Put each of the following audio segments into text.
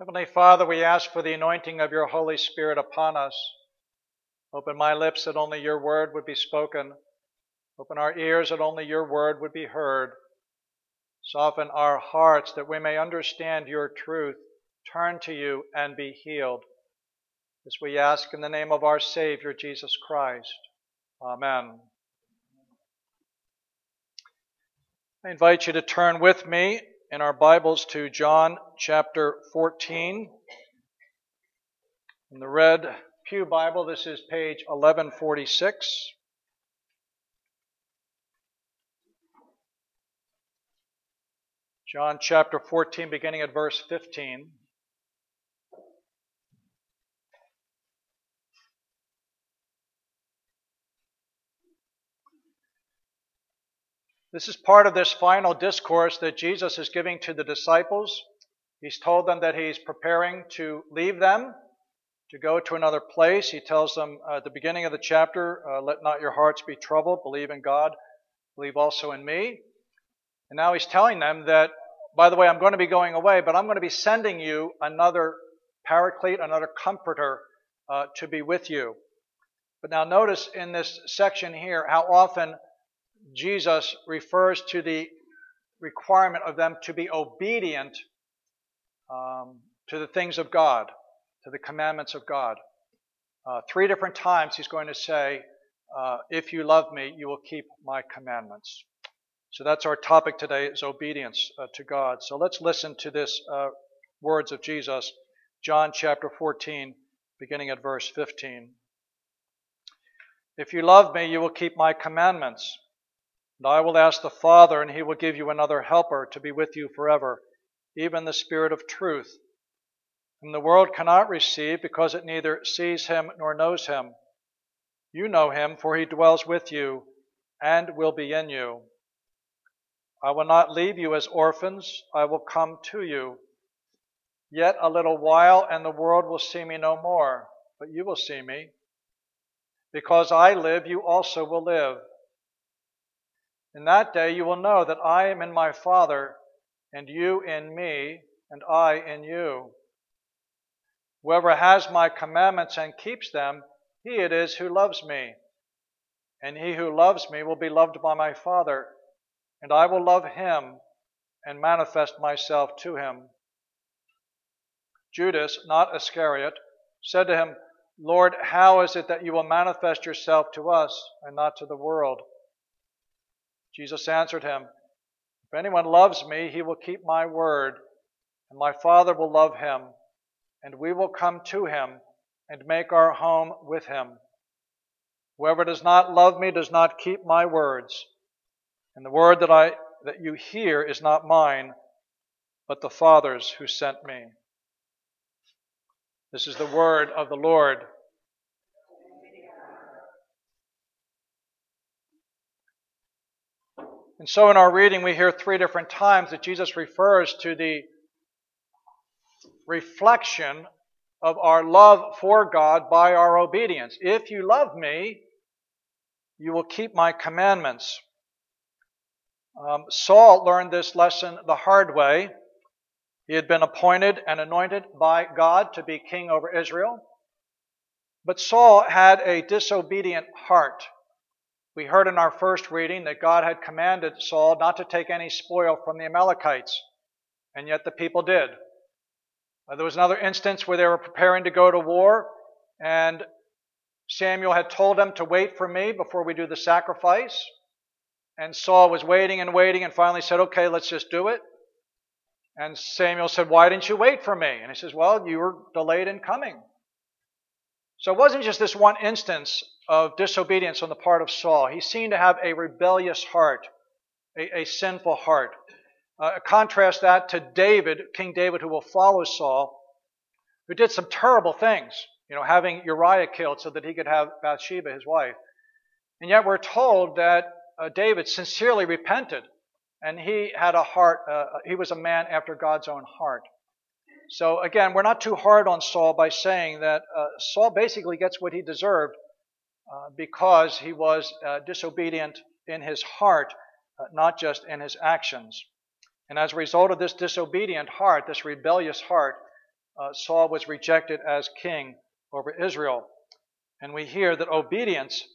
Heavenly Father, we ask for the anointing of your Holy Spirit upon us. Open my lips that only your word would be spoken. Open our ears that only your word would be heard. Soften our hearts that we may understand your truth, turn to you, and be healed. This we ask in the name of our Savior, Jesus Christ. Amen. I invite you to turn with me in our Bibles to John chapter 14. In the Red Pew Bible, this is page 1146. John chapter 14, beginning at verse 15. This is part of this final discourse that Jesus is giving to the disciples. He's told them that he's preparing to leave them, to go to another place. He tells them at the beginning of the chapter, let not your hearts be troubled, believe in God, believe also in me. And now he's telling them that, by the way, I'm going to be going away, but I'm going to be sending you another paraclete, another comforter to be with you. But now notice in this section here how often Jesus refers to the requirement of them to be obedient to the things of God, to the commandments of God. 3 different times he's going to say, if you love me, you will keep my commandments. So that's our topic today, is obedience to God. So let's listen to this words of Jesus, John chapter 14, beginning at verse 15. If you love me, you will keep my commandments. And I will ask the Father, and he will give you another helper to be with you forever, even the Spirit of truth, whom the world cannot receive because it neither sees him nor knows him. You know him, for he dwells with you and will be in you. I will not leave you as orphans, I will come to you. Yet a little while, and the world will see me no more, but you will see me. Because I live, you also will live. In that day you will know that I am in my Father, and you in me, and I in you. Whoever has my commandments and keeps them, he it is who loves me. And he who loves me will be loved by my Father, and I will love him and manifest myself to him. Judas, not Iscariot, said to him, Lord, how is it that you will manifest yourself to us and not to the world? Jesus answered him, if anyone loves me, he will keep my word, and my Father will love him, and we will come to him and make our home with him. Whoever does not love me does not keep my words, and the word that you hear is not mine, but the Father's who sent me. This is the word of the Lord. And so in our reading, we hear 3 different times that Jesus refers to the reflection of our love for God by our obedience. If you love me, you will keep my commandments. Saul learned this lesson the hard way. He had been appointed and anointed by God to be king over Israel. But Saul had a disobedient heart. We heard in our first reading that God had commanded Saul not to take any spoil from the Amalekites, and yet the people did. There was another instance where they were preparing to go to war, and Samuel had told them to wait for me before we do the sacrifice. And Saul was waiting and finally said, okay, let's just do it. And Samuel said, why didn't you wait for me? And he says, well, you were delayed in coming. So it wasn't just this one instance of disobedience on the part of Saul. He seemed to have a rebellious heart, a sinful heart. Contrast that to David, King David, who will follow Saul, who did some terrible things, having Uriah killed so that he could have Bathsheba, his wife. And yet we're told that David sincerely repented, and he had a heart, he was a man after God's own heart. So again, we're not too hard on Saul by saying that Saul basically gets what he deserved because he was disobedient in his heart, not just in his actions. And as a result of this disobedient heart, this rebellious heart, Saul was rejected as king over Israel. And we hear that obedience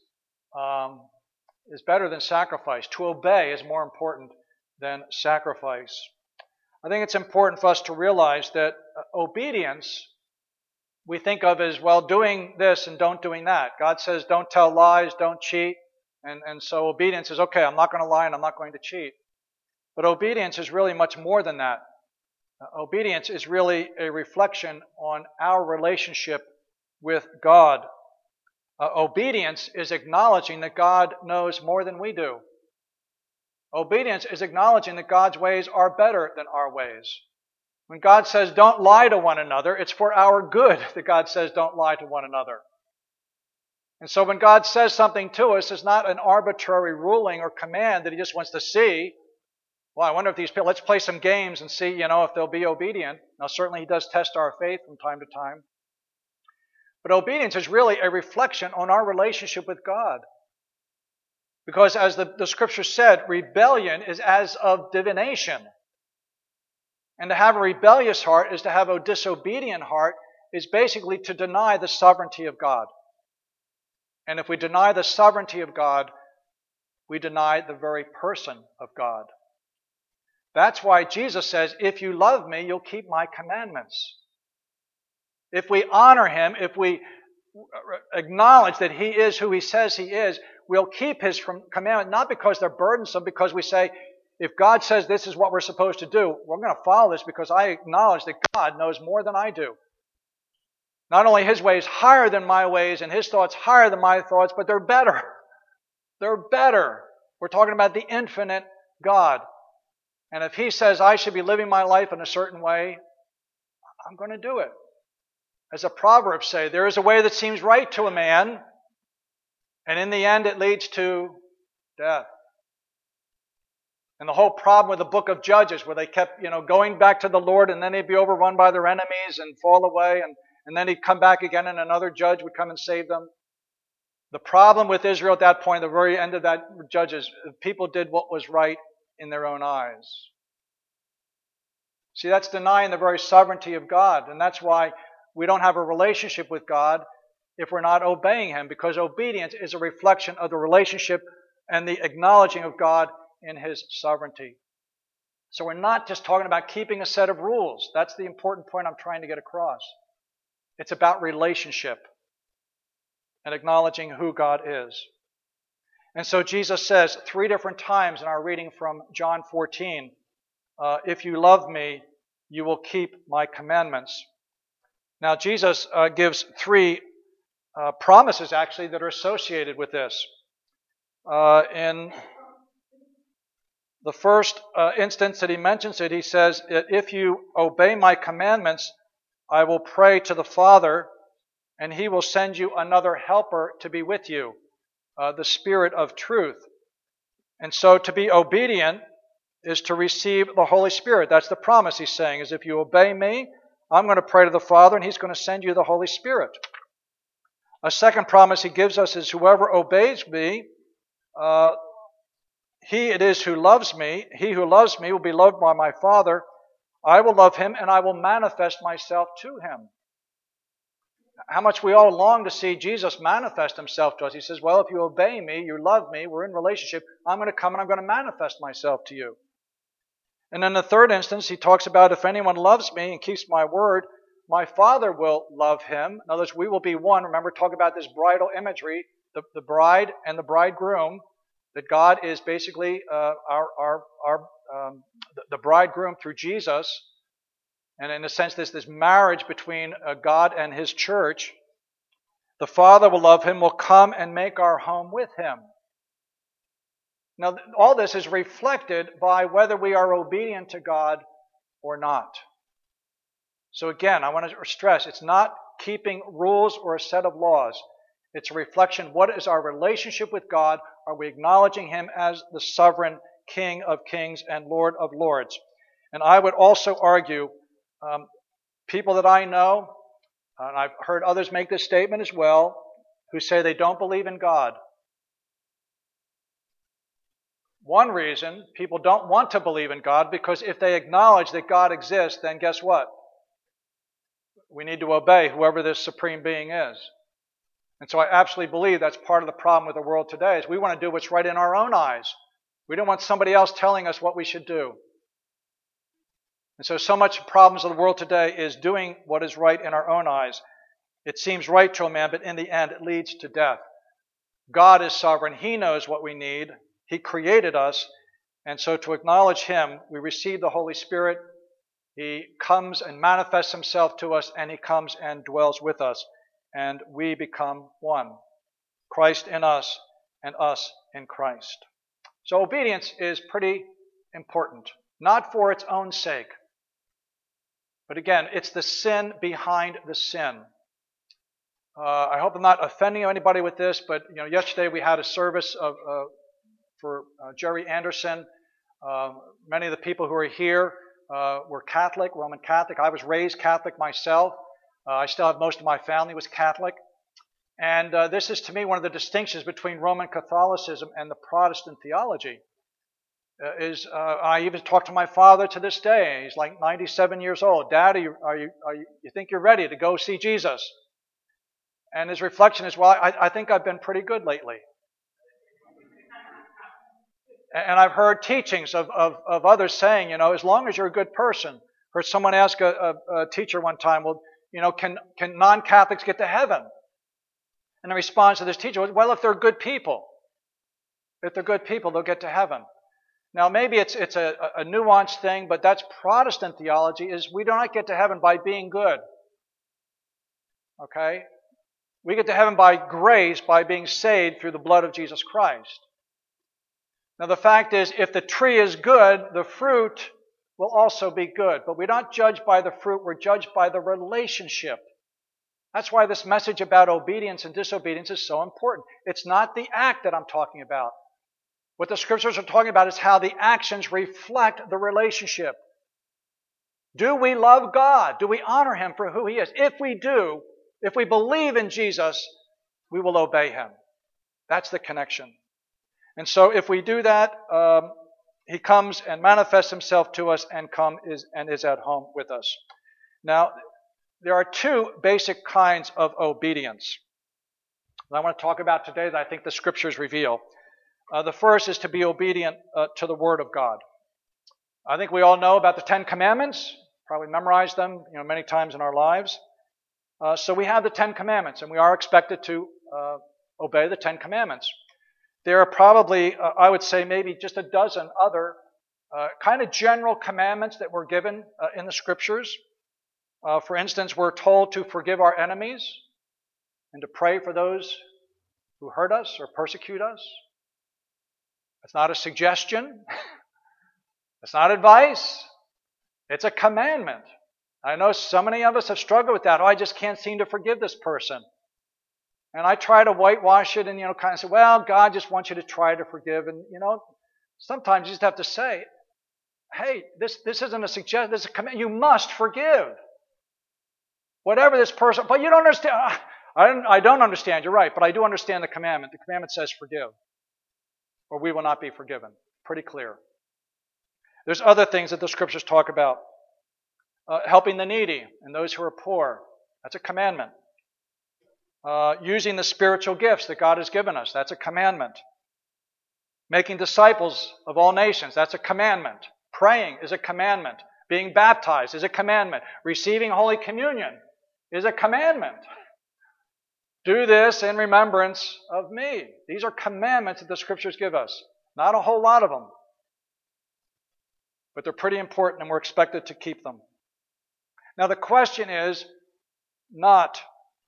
is better than sacrifice. To obey is more important than sacrifice. I think it's important for us to realize that obedience we think of as, well, doing this and don't doing that. God says don't tell lies, don't cheat. And so obedience is, okay, I'm not going to lie and I'm not going to cheat. But obedience is really much more than that. Obedience is really a reflection on our relationship with God. Obedience is acknowledging that God knows more than we do. Obedience is acknowledging that God's ways are better than our ways. When God says don't lie to one another, it's for our good that God says don't lie to one another. And so when God says something to us, it's not an arbitrary ruling or command that He just wants to see. Well, I wonder if these people, let's play some games and see, if they'll be obedient. Now, certainly He does test our faith from time to time. But obedience is really a reflection on our relationship with God. Because as the Scripture said, rebellion is as of divination. And to have a rebellious heart is to have a disobedient heart, is basically to deny the sovereignty of God. And if we deny the sovereignty of God, we deny the very person of God. That's why Jesus says, if you love me, you'll keep my commandments. If we honor Him, if we acknowledge that He is who He says He is, we'll keep His commandments, not because they're burdensome, because we say, if God says this is what we're supposed to do, we're going to follow this because I acknowledge that God knows more than I do. Not only His ways higher than my ways and His thoughts higher than my thoughts, but they're better. They're better. We're talking about the infinite God. And if He says I should be living my life in a certain way, I'm going to do it. As the Proverbs say, there is a way that seems right to a man, and in the end it leads to death. And the whole problem with the book of Judges, where they kept, going back to the Lord, and then they'd be overrun by their enemies and fall away, and then He'd come back again and another judge would come and save them. The problem with Israel at that point, the very end of that Judges, people did what was right in their own eyes. See, that's denying the very sovereignty of God, and that's why we don't have a relationship with God if we're not obeying Him, because obedience is a reflection of the relationship and the acknowledging of God in His sovereignty. So we're not just talking about keeping a set of rules. That's the important point I'm trying to get across. It's about relationship and acknowledging who God is. And so Jesus says 3 different times in our reading from John 14, if you love me, you will keep my commandments. Now Jesus gives 3 promises actually that are associated with this. In the first instance that He mentions it, He says, if you obey my commandments, I will pray to the Father, and He will send you another helper to be with you, the Spirit of truth. And so to be obedient is to receive the Holy Spirit. That's the promise He's saying, is if you obey me, I'm going to pray to the Father, and He's going to send you the Holy Spirit. A second promise He gives us is whoever obeys me, he it is who loves me. He who loves me will be loved by my Father. I will love him, and I will manifest myself to him. How much we all long to see Jesus manifest Himself to us. He says, well, if you obey me, you love me, we're in relationship, I'm going to come and I'm going to manifest myself to you. And in the third instance, He talks about if anyone loves me and keeps my word, my Father will love him. In other words, we will be one. Remember, talk about this bridal imagery, the bride and the bridegroom, that God is basically the bridegroom through Jesus. And in a sense, this marriage between God and His church. The Father will love him, will come and make our home with him. Now, all this is reflected by whether we are obedient to God or not. So again, I want to stress, it's not keeping rules or a set of laws. It's a reflection, what is our relationship with God? Are we acknowledging Him as the sovereign King of kings and Lord of lords? And I would also argue, people that I know, and I've heard others make this statement as well, who say they don't believe in God. One reason people don't want to believe in God, because if they acknowledge that God exists, then guess what? we need to obey whoever this supreme being is. And so I absolutely believe that's part of the problem with the world today, is we want to do what's right in our own eyes. We don't want somebody else telling us what we should do. And so much problems of the world today is doing what is right in our own eyes. It seems right to a man, but in the end it leads to death. God is sovereign. He knows what we need. He created us. And so to acknowledge Him, we receive the Holy Spirit. He comes and manifests Himself to us, and He comes and dwells with us. And we become one. Christ in us and us in Christ. So obedience is pretty important. Not for its own sake. But again, it's the sin behind the sin. I hope I'm not offending anybody with this, but yesterday we had a service for Jerry Anderson. Many of the people who are here were Catholic, Roman Catholic. I was raised Catholic myself. I still have most of my family was Catholic. And this is to me one of the distinctions between Roman Catholicism and the Protestant theology. I even talk to my father to this day. He's like 97 years old. Dad, you think you're ready to go see Jesus? And his reflection is, well, I think I've been pretty good lately. And I've heard teachings of others saying, as long as you're a good person. Heard someone ask a teacher one time, well, can non-Catholics get to heaven? And the response to this teacher was, well, if they're good people. If they're good people, they'll get to heaven. Now, maybe it's a nuanced thing, but that's Protestant theology, is we do not get to heaven by being good. Okay? We get to heaven by grace, by being saved through the blood of Jesus Christ. Now, the fact is, if the tree is good, the fruit will also be good. But we're not judged by the fruit, we're judged by the relationship. That's why this message about obedience and disobedience is so important. It's not the act that I'm talking about. What the Scriptures are talking about is how the actions reflect the relationship. Do we love God? Do we honor Him for who He is? If we do, if we believe in Jesus, we will obey Him. That's the connection. And so if we do that, He comes and manifests Himself to us and is at home with us. Now, there are two basic kinds of obedience that I want to talk about today that I think the Scriptures reveal. The first is to be obedient to the Word of God. I think we all know about the Ten Commandments, probably memorized them many times in our lives. So we have the Ten Commandments, and we are expected to obey the Ten Commandments. There are probably, I would say, maybe just a dozen other kind of general commandments that were given in the Scriptures. For instance, we're told to forgive our enemies and to pray for those who hurt us or persecute us. It's not a suggestion. It's not advice. It's a commandment. I know so many of us have struggled with that. I just can't seem to forgive this person. And I try to whitewash it and, kind of say, well, God just wants you to try to forgive. And, sometimes you just have to say, hey, this isn't a suggestion, this is a command. You must forgive. Whatever this person, but you don't understand. I don't understand, you're right, but I do understand the commandment. The commandment says forgive, or we will not be forgiven. Pretty clear. There's other things that the Scriptures talk about. Helping the needy and those who are poor. That's a commandment. Using the spiritual gifts that God has given us. That's a commandment. Making disciples of all nations. That's a commandment. Praying is a commandment. Being baptized is a commandment. Receiving Holy Communion is a commandment. Do this in remembrance of me. These are commandments that the Scriptures give us. Not a whole lot of them. But they're pretty important and we're expected to keep them. Now the question is not,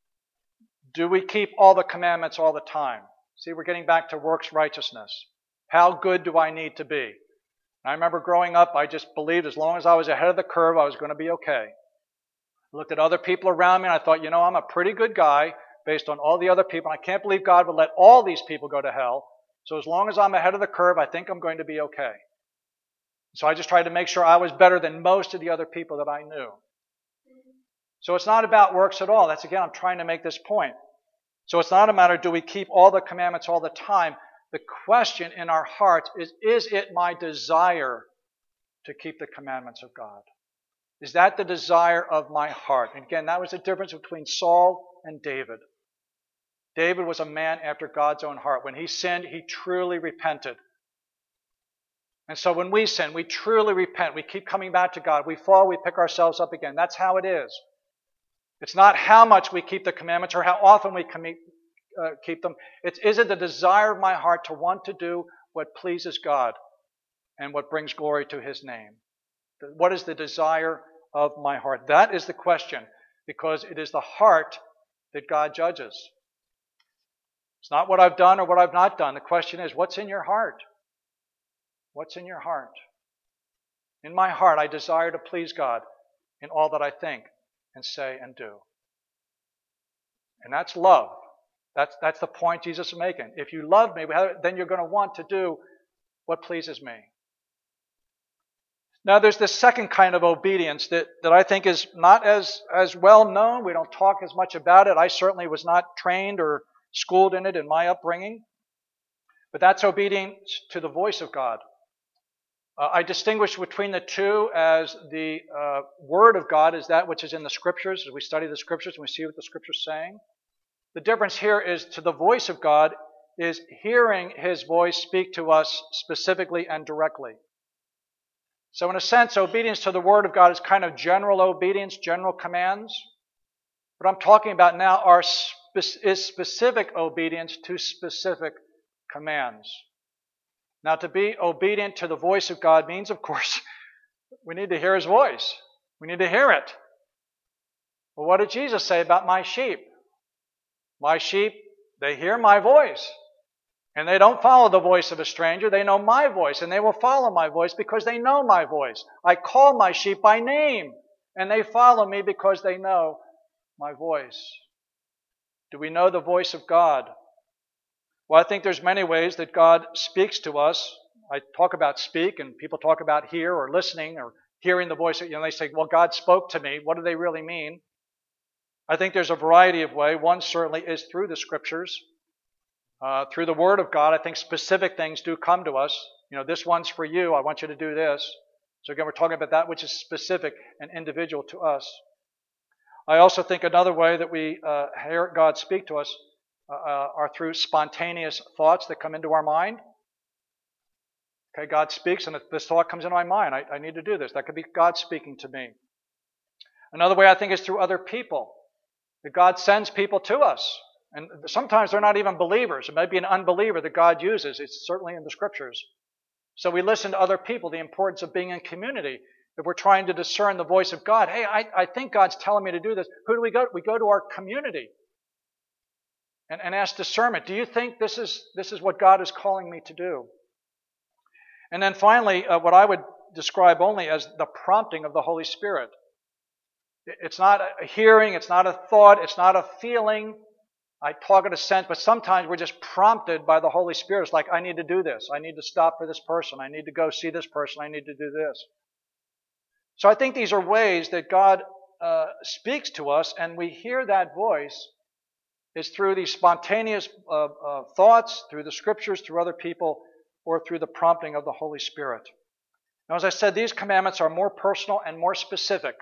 do we keep all the commandments all the time? See, we're getting back to works righteousness. How good do I need to be? I remember growing up, I just believed as long as I was ahead of the curve, I was going to be okay. I looked at other people around me and I thought, I'm a pretty good guy based on all the other people. I can't believe God would let all these people go to hell. So as long as I'm ahead of the curve, I think I'm going to be okay. So I just tried to make sure I was better than most of the other people that I knew. So it's not about works at all. That's, again, I'm trying to make this point. So it's not a matter, do we keep all the commandments all the time? The question in our hearts is it my desire to keep the commandments of God? Is that the desire of my heart? And again, that was the difference between Saul and David. David was a man after God's own heart. When he sinned, he truly repented. And so when we sin, we truly repent. We keep coming back to God. We fall, we pick ourselves up again. That's how it is. It's not how much we keep the commandments or how often we keep them. Is it the desire of my heart to want to do what pleases God and what brings glory to His name? What is the desire of my heart? That is the question, because it is the heart that God judges. It's not what I've done or what I've not done. The question is, what's in your heart? What's in your heart? In my heart, I desire to please God in all that I think and say and do. And that's love. That's the point Jesus is making. If you love me, then you're going to want to do what pleases me. Now, there's this second kind of obedience that I think is not as well known. We don't talk as much about it. I certainly was not trained or schooled in it in my upbringing. But that's obedience to the voice of God. I distinguish between the two as the Word of God is that which is in the Scriptures. As we study the Scriptures and we see what the Scriptures are saying. The difference here is to the voice of God is hearing His voice speak to us specifically and directly. So in a sense, obedience to the Word of God is kind of general obedience, general commands. What I'm talking about now is specific obedience to specific commands. Now, to be obedient to the voice of God means, of course, we need to hear His voice. We need to hear it. Well, what did Jesus say about my sheep? My sheep, they hear my voice. And they don't follow the voice of a stranger. They know my voice, and they will follow my voice because they know my voice. I call my sheep by name, and they follow me because they know my voice. Do we know the voice of God? Well, I think there's many ways that God speaks to us. I talk about speak, and people talk about hear or listening or hearing the voice. They say, well, God spoke to me. What do they really mean? I think there's a variety of ways. One certainly is through the Scriptures. Through the Word of God, I think specific things do come to us. This one's for you. I want you to do this. So again, we're talking about that which is specific and individual to us. I also think another way that we hear God speak to us are through spontaneous thoughts that come into our mind. Okay, God speaks, and if this thought comes into my mind, I need to do this. That could be God speaking to me. Another way I think is through other people. That God sends people to us. And sometimes they're not even believers. It might be an unbeliever that God uses. It's certainly in the Scriptures. So we listen to other people, the importance of being in community. If we're trying to discern the voice of God, hey, I think God's telling me to do this. Who do we go to? We go to our community and ask discernment. Do you think this is what God is calling me to do? And then finally, what I would describe only as the prompting of the Holy Spirit. It's not a hearing, it's not a thought, it's not a feeling. I talk in a sense, but sometimes we're just prompted by the Holy Spirit. It's like, I need to do this. I need to stop for this person. I need to go see this person. I need to do this. So I think these are ways that God speaks to us, and we hear that voice is through these spontaneous thoughts, through the Scriptures, through other people, or through the prompting of the Holy Spirit. Now, as I said, these commandments are more personal and more specific.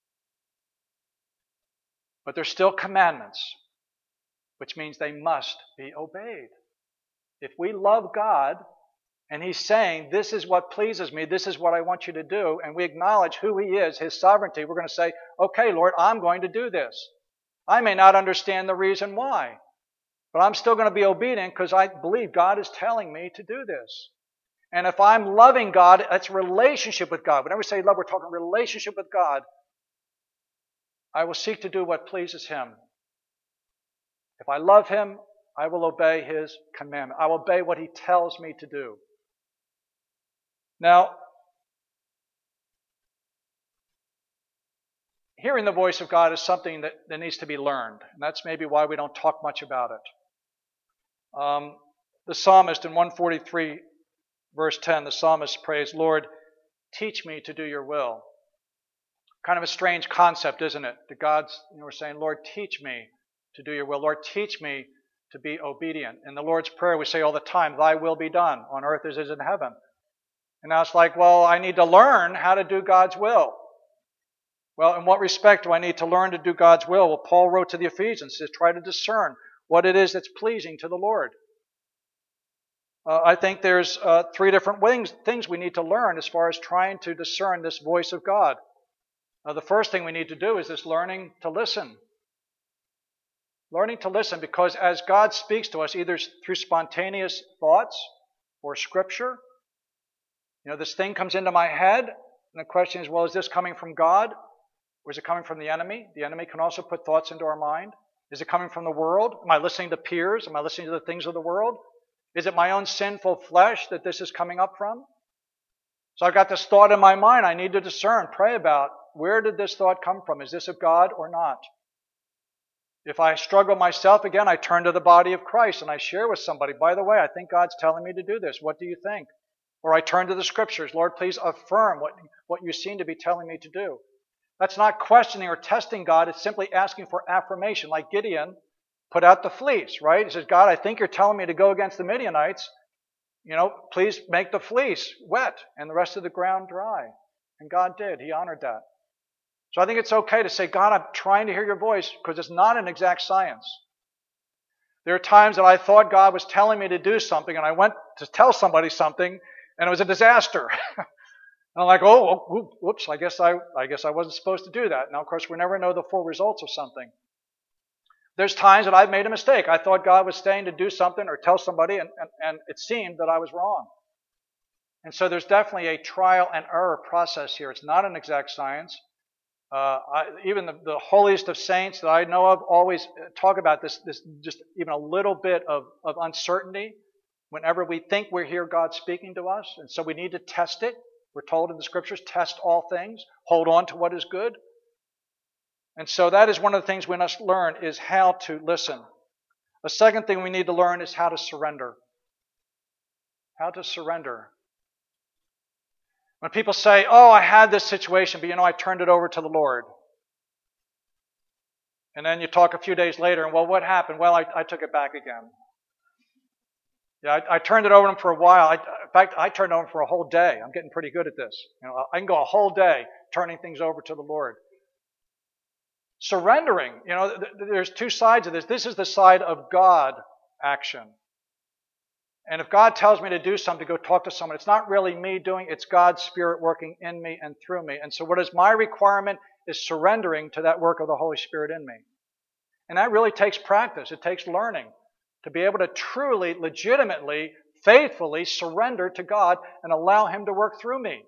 But they're still commandments, which means they must be obeyed. If we love God, and He's saying, this is what pleases me, this is what I want you to do, and we acknowledge who He is, His sovereignty, we're going to say, okay, Lord, I'm going to do this. I may not understand the reason why, but I'm still going to be obedient because I believe God is telling me to do this. And if I'm loving God, that's relationship with God. Whenever we say love, we're talking relationship with God. I will seek to do what pleases Him. If I love Him, I will obey His commandment. I will obey what He tells me to do. Now, hearing the voice of God is something that needs to be learned. And that's maybe why we don't talk much about it. The psalmist in 143, verse 10, the psalmist prays, Lord, teach me to do your will. Kind of a strange concept, isn't it? That God's, we're saying, Lord, teach me to do your will. Lord, teach me to be obedient. In the Lord's Prayer, we say all the time, thy will be done on earth as it is in heaven. And now it's like, well, I need to learn how to do God's will. Well, in what respect do I need to learn to do God's will? Well, Paul wrote to the Ephesians to try to discern what it is that's pleasing to the Lord. I think there's three different things we need to learn as far as trying to discern this voice of God. The first thing we need to do is this learning to listen. Learning to listen, because as God speaks to us, either through spontaneous thoughts or Scripture, this thing comes into my head, and the question is, well, is this coming from God, or is it coming from the enemy? The enemy can also put thoughts into our mind. Is it coming from the world? Am I listening to peers? Am I listening to the things of the world? Is it my own sinful flesh that this is coming up from? So I've got this thought in my mind I need to discern, pray about, where did this thought come from? Is this of God or not? If I struggle myself, again, I turn to the body of Christ and I share with somebody, by the way, I think God's telling me to do this. What do you think? Or I turn to the Scriptures. Lord, please affirm what you seem to be telling me to do. That's not questioning or testing God. It's simply asking for affirmation, like Gideon put out the fleece, right? He says, God, I think you're telling me to go against the Midianites. Please make the fleece wet and the rest of the ground dry. And God did. He honored that. So I think it's okay to say, God, I'm trying to hear your voice, because it's not an exact science. There are times that I thought God was telling me to do something, and I went to tell somebody something, and it was a disaster. And I'm like, oh, whoops, I guess I wasn't supposed to do that. Now, of course, we never know the full results of something. There's times that I've made a mistake. I thought God was saying to do something or tell somebody, and it seemed that I was wrong. And so there's definitely a trial and error process here. It's not an exact science. Even the holiest of saints that I know of always talk about this just even a little bit of uncertainty whenever we think we hear God speaking to us. And so we need to test it. We're told in the Scriptures, test all things, hold on to what is good. And so that is one of the things we must learn, is how to listen. A second thing we need to learn is how to surrender. How to surrender. When people say, oh, I had this situation, but I turned it over to the Lord. And then you talk a few days later, and well, what happened? Well, I took it back again. Yeah, I turned it over to him for a while. In fact, I turned it over for a whole day. I'm getting pretty good at this. I can go a whole day turning things over to the Lord. Surrendering, there's two sides of this. This is the side of God action. And if God tells me to do something, to go talk to someone, it's not really me doing it, it's God's Spirit working in me and through me. And so what is my requirement is surrendering to that work of the Holy Spirit in me. And that really takes practice. It takes learning to be able to truly, legitimately, faithfully surrender to God and allow Him to work through me.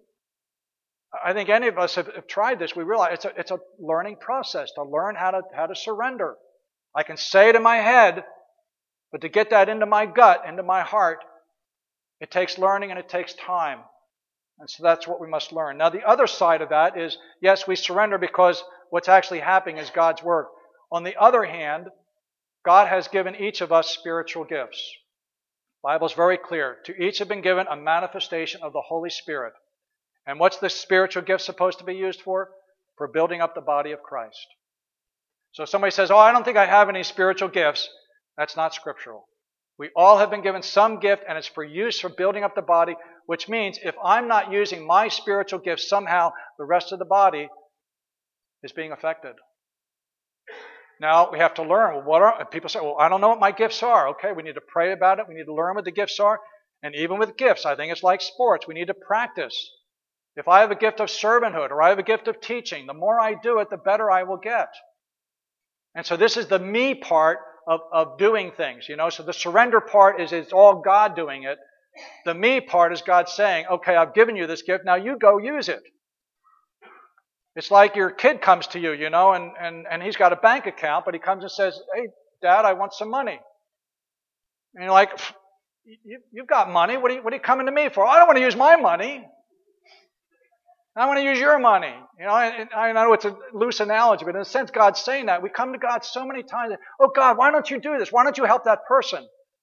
I think any of us have tried this. We realize it's a learning process to learn how to surrender. I can say it in my head, but to get that into my gut, into my heart, it takes learning and it takes time. And so that's what we must learn. Now, the other side of that is, yes, we surrender because what's actually happening is God's work. On the other hand, God has given each of us spiritual gifts. The Bible is very clear. To each have been given a manifestation of the Holy Spirit. And what's the spiritual gift supposed to be used for? For building up the body of Christ. So if somebody says, oh, I don't think I have any spiritual gifts, that's not scriptural. We all have been given some gift, and it's for use for building up the body, which means if I'm not using my spiritual gifts, somehow the rest of the body is being affected. Now, we have to learn. Well, people say, well, I don't know what my gifts are. Okay, we need to pray about it. We need to learn what the gifts are. And even with gifts, I think it's like sports. We need to practice. If I have a gift of servanthood or I have a gift of teaching, the more I do it, the better I will get. And so this is the me part of doing things, So the surrender part is it's all God doing it. The me part is God saying, okay, I've given you this gift, now you go use it. It's like your kid comes to you, and he's got a bank account, but he comes and says, hey, Dad, I want some money. And you're like, you've got money. What are you coming to me for? I don't want to use my money. I want to use your money. I know it's a loose analogy, but in a sense, God's saying that. We come to God so many times. Oh, God, why don't you do this? Why don't you help that person?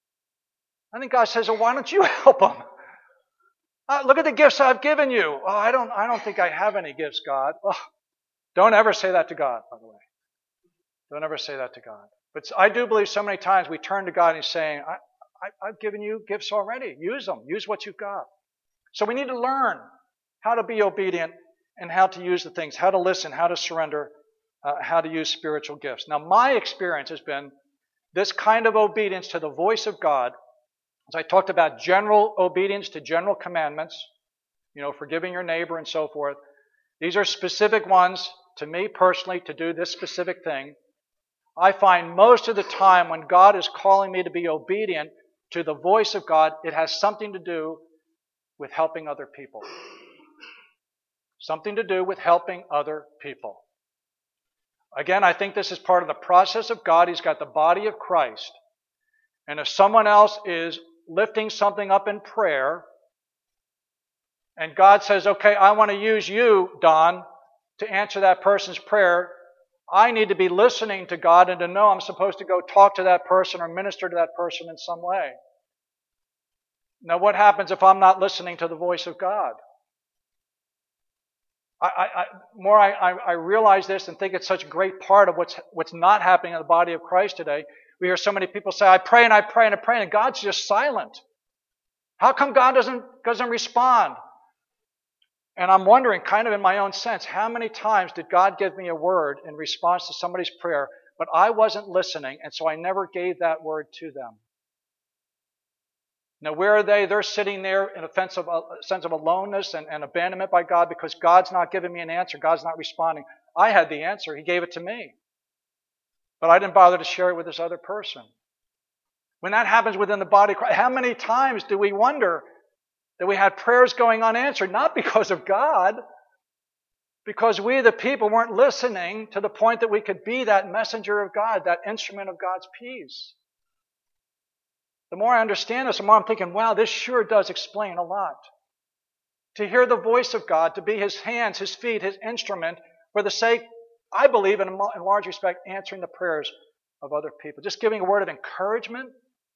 I think God says, well, why don't you help them? Look at the gifts I've given you. Oh, I don't think I have any gifts, God. Oh, don't ever say that to God, by the way. Don't ever say that to God. But I do believe so many times we turn to God and He's saying, I've given you gifts already. Use them. Use what you've got. So we need to learn how to be obedient and how to use the things, how to listen, how to surrender, how to use spiritual gifts. Now, my experience has been this kind of obedience to the voice of God. As I talked about general obedience to general commandments, forgiving your neighbor and so forth. These are specific ones to me personally to do this specific thing. I find most of the time when God is calling me to be obedient to the voice of God, it has something to do with helping other people. Something to do with helping other people. Again, I think this is part of the process of God. He's got the body of Christ. And if someone else is lifting something up in prayer, and God says, okay, I want to use you, Don, to answer that person's prayer, I need to be listening to God and to know I'm supposed to go talk to that person or minister to that person in some way. Now, what happens if I'm not listening to the voice of God? I realize this and think it's such a great part of what's not happening in the body of Christ today. We hear so many people say, I pray and I pray and I pray, and God's just silent. How come God doesn't respond? And I'm wondering, kind of in my own sense, how many times did God give me a word in response to somebody's prayer, but I wasn't listening, and so I never gave that word to them? Now, where are they? They're sitting there in a sense of aloneness and abandonment by God because God's not giving me an answer. God's not responding. I had the answer. He gave it to me. But I didn't bother to share it with this other person. When that happens within the body of Christ, how many times do we wonder that we had prayers going unanswered? Not because of God, because we, the people, weren't listening to the point that we could be that messenger of God, that instrument of God's peace. The more I understand this, the more I'm thinking, wow, this sure does explain a lot. To hear the voice of God, to be His hands, His feet, His instrument, for the sake, I believe, in large respect, answering the prayers of other people. Just giving a word of encouragement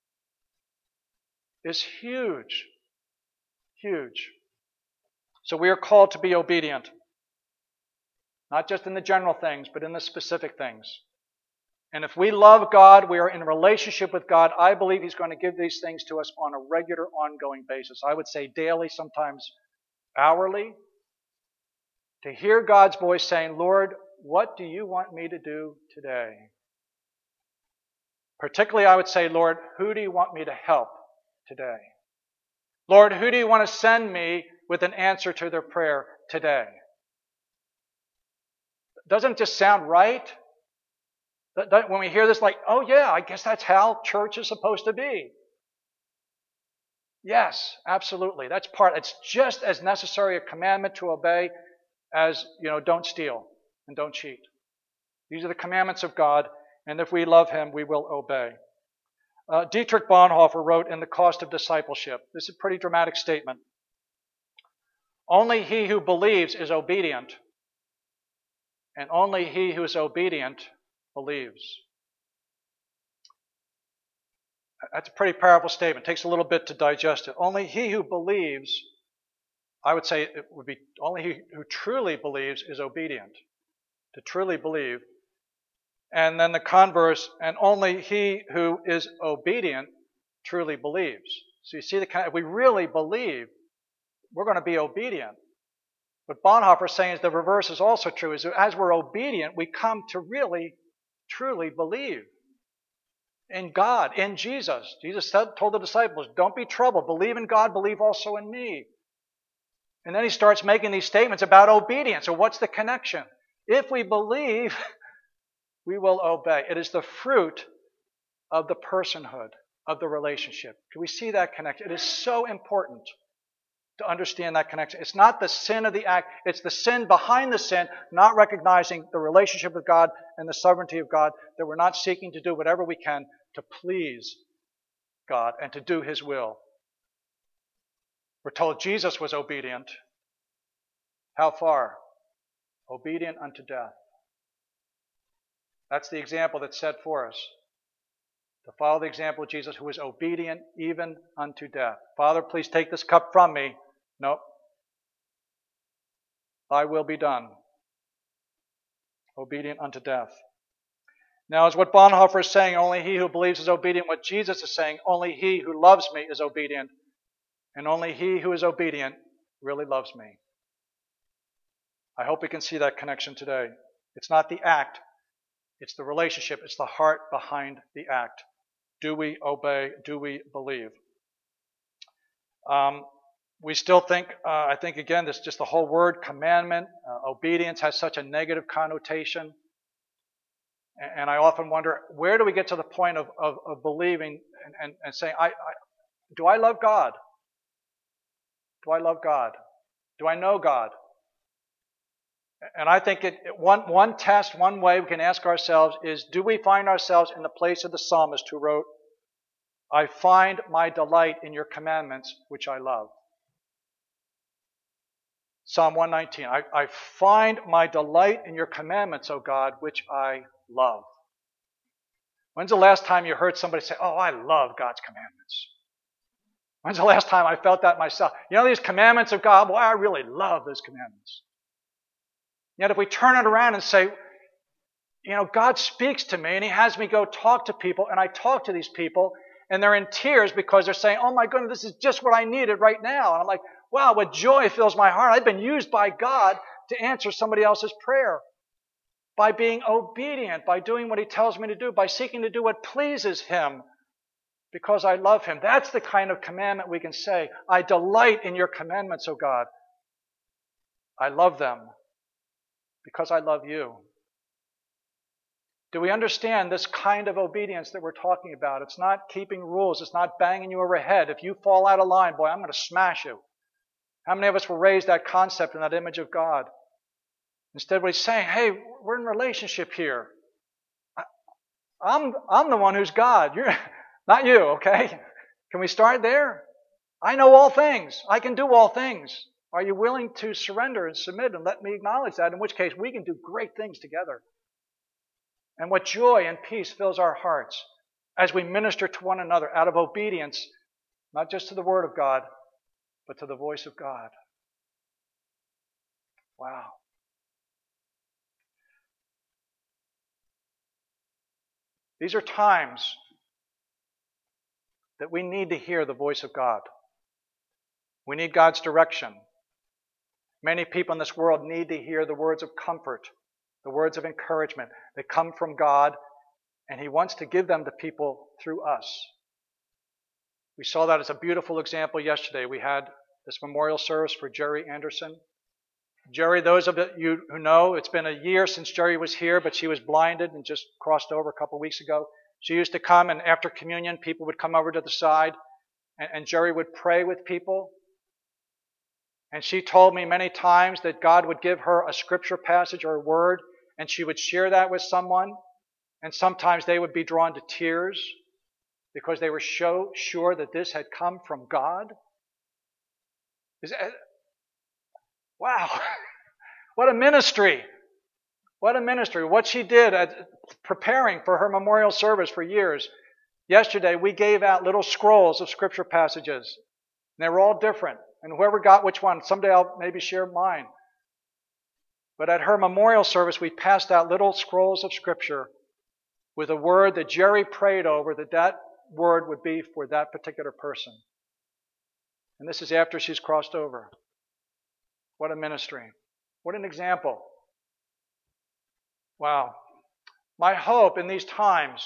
is huge. Huge. So we are called to be obedient. Not just in the general things, but in the specific things. And if we love God, we are in a relationship with God, I believe He's going to give these things to us on a regular, ongoing basis. I would say daily, sometimes hourly. To hear God's voice saying, Lord, what do you want me to do today? Particularly, I would say, Lord, who do you want me to help today? Lord, who do you want to send me with an answer to their prayer today? Doesn't it just sound right? When we hear this, like, oh yeah, I guess that's how church is supposed to be. Yes, absolutely. It's just as necessary a commandment to obey as, don't steal and don't cheat. These are the commandments of God, and if we love Him, we will obey. Dietrich Bonhoeffer wrote in The Cost of Discipleship. This is a pretty dramatic statement. Only he who believes is obedient, and only he who is obedient believes. That's a pretty powerful statement. It takes a little bit to digest it. Only he who believes, I would say it would be only he who truly believes is obedient. To truly believe. And then the converse, and only he who is obedient truly believes. So you see, if we really believe, we're going to be obedient. What Bonhoeffer is saying is the reverse is also true, is that as we're obedient, we come to really, truly believe in God, in Jesus. Jesus told the disciples, don't be troubled. Believe in God, believe also in me. And then he starts making these statements about obedience. So what's the connection? If we believe, we will obey. It is the fruit of the personhood of the relationship. Can we see that connection? It is so important to understand that connection. It's not the sin of the act. It's the sin behind the sin, not recognizing the relationship with God and the sovereignty of God, that we're not seeking to do whatever we can to please God and to do His will. We're told Jesus was obedient. How far? Obedient unto death. That's the example that's set for us. To follow the example of Jesus, who was obedient even unto death. Father, please take this cup from me. Nope. Thy will be done. Obedient unto death. Now, as what Bonhoeffer is saying, only he who believes is obedient. What Jesus is saying, only he who loves me is obedient. And only he who is obedient really loves me. I hope we can see that connection today. It's not the act, it's the relationship, it's the heart behind the act. Do we obey? Do we believe? We still think, I think again, this just the whole word commandment, obedience has such a negative connotation. And I often wonder, where do we get to the point of believing and saying, do I love God? Do I love God? Do I know God? And I think one test, one way we can ask ourselves is, do we find ourselves in the place of the psalmist who wrote, I find my delight in your commandments, which I love. Psalm 119, I find my delight in your commandments, O God, which I love. When's the last time you heard somebody say, oh, I love God's commandments? When's the last time I felt that myself? You know these commandments of God? Well, I really love those commandments. Yet if we turn it around and say, you know, God speaks to me and He has me go talk to people, and I talk to these people and they're in tears because they're saying, oh my goodness, this is just what I needed right now. And I'm like, wow, what joy fills my heart. I've been used by God to answer somebody else's prayer. By being obedient, by doing what He tells me to do, by seeking to do what pleases Him because I love Him. That's the kind of commandment we can say, I delight in your commandments, O God. I love them because I love you. Do we understand this kind of obedience that we're talking about? It's not keeping rules. It's not banging you over the head. If you fall out of line, boy, I'm going to smash you. How many of us will raise that concept and that image of God? Instead, we're saying, hey, we're in a relationship here. I'm the one who's God. You're not you, okay? Can we start there? I know all things. I can do all things. Are you willing to surrender and submit and let me acknowledge that? In which case, we can do great things together. And what joy and peace fills our hearts as we minister to one another out of obedience, not just to the Word of God, but to the voice of God. Wow. These are times that we need to hear the voice of God. We need God's direction. Many people in this world need to hear the words of comfort, the words of encouragement that come from God, and He wants to give them to people through us. We saw that as a beautiful example yesterday. We had this memorial service for Jerry Anderson. Jerry, those of you who know, it's been a year since Jerry was here, but she was blinded and just crossed over a couple of weeks ago. She used to come, and after communion, people would come over to the side, and Jerry would pray with people. And she told me many times that God would give her a scripture passage or a word, and she would share that with someone, and sometimes they would be drawn to tears because they were so sure that this had come from God. Wow, what a ministry. What a ministry. What she did at preparing for her memorial service for years. Yesterday, we gave out little scrolls of scripture passages. And they were all different. And whoever got which one, someday I'll maybe share mine. But at her memorial service, we passed out little scrolls of scripture with a word that Jerry prayed over, that word would be for that particular person. And this is after she's crossed over. What a ministry. What an example. Wow. My hope in these times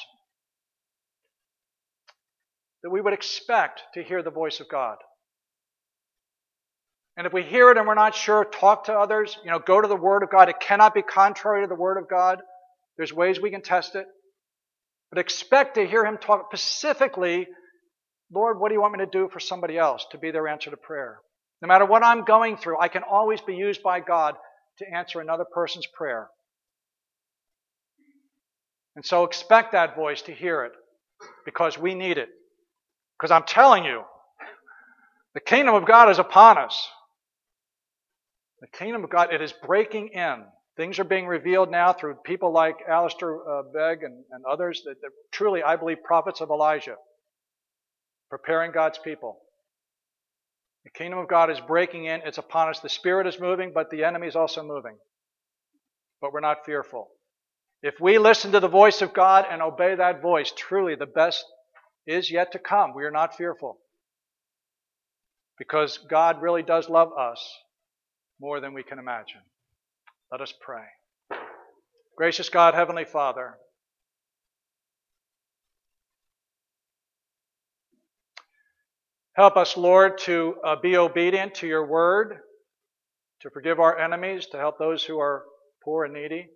that we would expect to hear the voice of God. And if we hear it and we're not sure, talk to others. Go to the Word of God. It cannot be contrary to the Word of God. There's ways we can test it. But expect to hear Him talk specifically, Lord, what do you want me to do for somebody else to be their answer to prayer? No matter what I'm going through, I can always be used by God to answer another person's prayer. And so expect that voice to hear it because we need it. Because I'm telling you, the kingdom of God is upon us. The kingdom of God, it is breaking in. Things are being revealed now through people like Alistair Begg and others that truly, I believe, prophets of Elijah, preparing God's people. The kingdom of God is breaking in. It's upon us. The Spirit is moving, but the enemy is also moving. But we're not fearful. If we listen to the voice of God and obey that voice, truly the best is yet to come. We are not fearful. Because God really does love us more than we can imagine. Let us pray. Gracious God, Heavenly Father, help us, Lord, to be obedient to your word, to forgive our enemies, to help those who are poor and needy.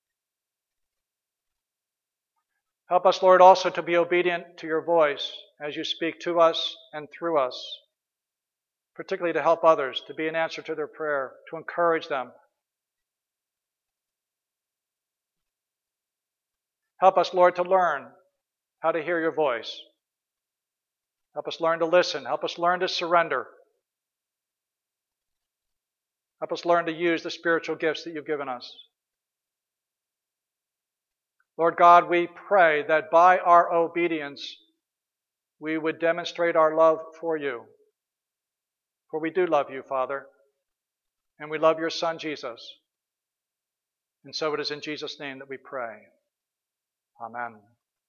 Help us, Lord, also to be obedient to your voice as you speak to us and through us, particularly to help others, to be an answer to their prayer, to encourage them. Help us, Lord, to learn how to hear your voice. Help us learn to listen. Help us learn to surrender. Help us learn to use the spiritual gifts that you've given us. Lord God, we pray that by our obedience, we would demonstrate our love for you. For we do love you, Father, and we love your Son, Jesus. And so it is in Jesus' name that we pray. Amen.